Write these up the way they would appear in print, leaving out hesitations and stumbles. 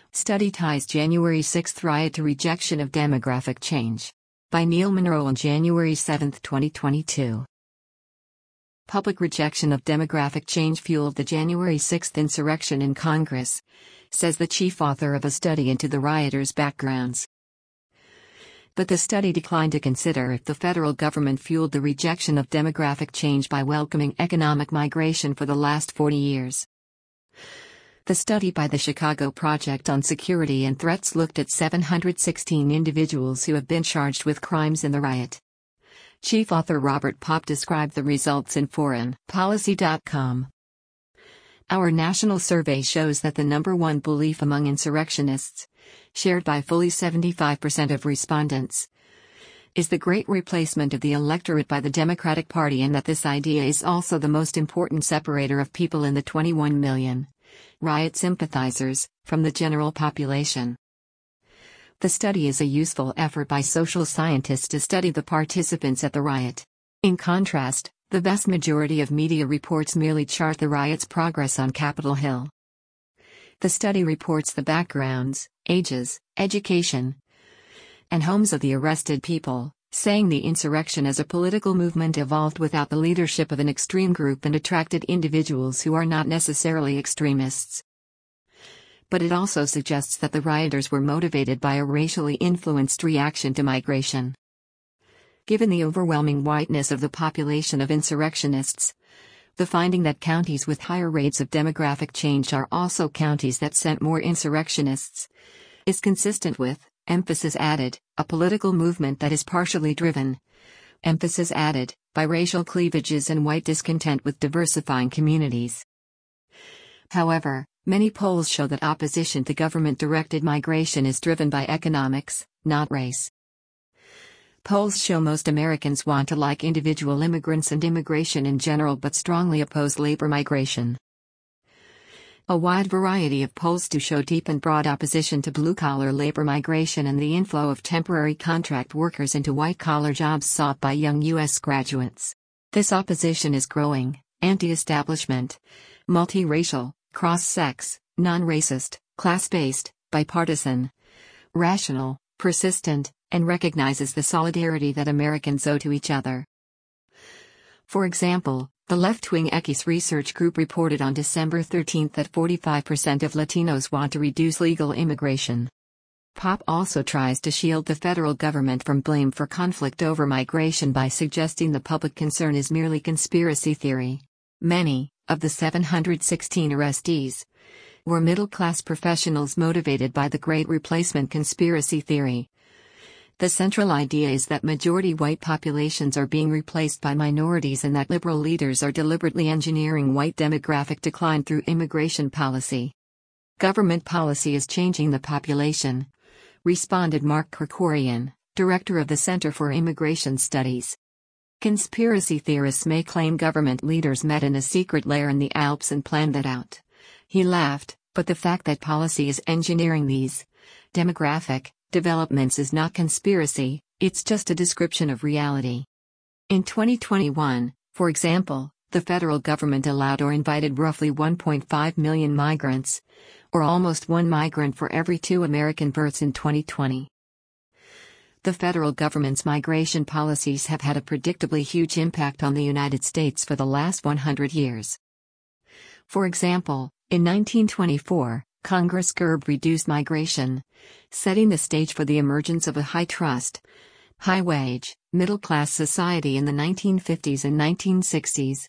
Study ties January 6 riot to rejection of demographic change. By Neil Monroe on January 7, 2022. Public rejection of demographic change fueled the January 6 insurrection in Congress, says the chief author of a study into the rioters' backgrounds. But the study declined to consider if the federal government fueled the rejection of demographic change by welcoming economic migration for the last 40 years. The study by the Chicago Project on Security and Threats looked at 716 individuals who have been charged with crimes in the riot. Chief author Robert Popp described the results in foreignpolicy.com. Our national survey shows that the number one belief among insurrectionists, shared by fully 75% of respondents, is the great replacement of the electorate by the Democratic Party, and that this idea is also the most important separator of people in the 21 million riot sympathizers from the general population. The study is a useful effort by social scientists to study the participants at the riot. In contrast, the vast majority of media reports merely chart the riot's progress on Capitol Hill. The study reports the backgrounds, ages, education, and homes of the arrested people, saying the insurrection as a political movement evolved without the leadership of an extreme group and attracted individuals who are not necessarily extremists. But it also suggests that the rioters were motivated by a racially influenced reaction to migration. Given the overwhelming whiteness of the population of insurrectionists, the finding that counties with higher rates of demographic change are also counties that sent more insurrectionists is consistent with, emphasis added, a political movement that is partially driven, emphasis added, by racial cleavages and white discontent with diversifying communities. However, many polls show that opposition to government-directed migration is driven by economics, not race. Polls show most Americans want to like individual immigrants and immigration in general, but strongly oppose labor migration. A wide variety of polls do show deep and broad opposition to blue-collar labor migration and the inflow of temporary contract workers into white-collar jobs sought by young U.S. graduates. This opposition is growing, anti-establishment, multiracial, cross-sex, non-racist, class-based, bipartisan, rational, persistent, and recognizes the solidarity that Americans owe to each other. For example, the left-wing Equis Research Group reported on December 13 that 45% of Latinos want to reduce legal immigration. Popp also tries to shield the federal government from blame for conflict over migration by suggesting the public concern is merely conspiracy theory. Many of the 716 arrestees were middle-class professionals motivated by the Great Replacement conspiracy theory. The central idea is that majority white populations are being replaced by minorities and that liberal leaders are deliberately engineering white demographic decline through immigration policy. Government policy is changing the population, responded Mark Krikorian, director of the Center for Immigration Studies. Conspiracy theorists may claim government leaders met in a secret lair in the Alps and planned that out. He laughed, but the fact that policy is engineering these demographic developments is not conspiracy, it's just a description of reality. In 2021, for example, the federal government allowed or invited roughly 1.5 million migrants, or almost one migrant for every 2 American births in 2020. The federal government's migration policies have had a predictably huge impact on the United States for the last 100 years. For example, in 1924, Congress reduced migration, setting the stage for the emergence of a high-trust, high-wage, middle-class society in the 1950s and 1960s.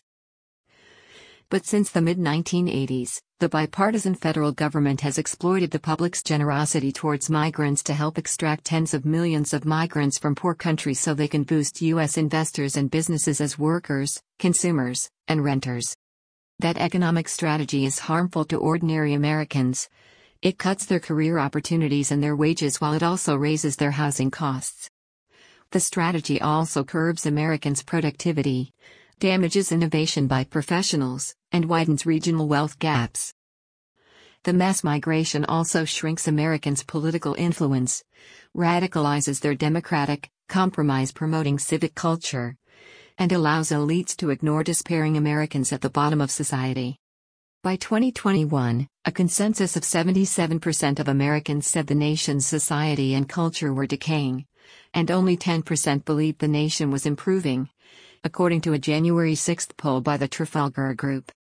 But since the mid-1980s, the bipartisan federal government has exploited the public's generosity towards migrants to help extract tens of millions of migrants from poor countries so they can boost U.S. investors and businesses as workers, consumers, and renters. That economic strategy is harmful to ordinary Americans. It cuts their career opportunities and their wages while it also raises their housing costs. The strategy also curbs Americans' productivity, damages innovation by professionals, and widens regional wealth gaps. The mass migration also shrinks Americans' political influence, radicalizes their democratic, compromise-promoting civic culture, and allows elites to ignore despairing Americans at the bottom of society. By 2021, a consensus of 77% of Americans said the nation's society and culture were decaying, and only 10% believed the nation was improving, according to a January 6 poll by the Trafalgar Group.